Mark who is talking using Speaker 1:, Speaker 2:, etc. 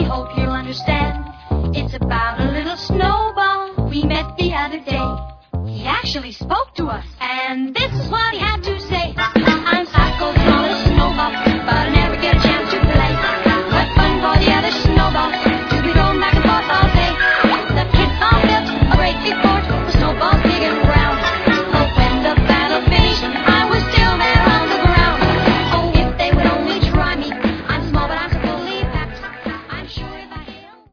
Speaker 1: we hope you'll understand. It's about a little snowball we met the other day. He actually spoke to us.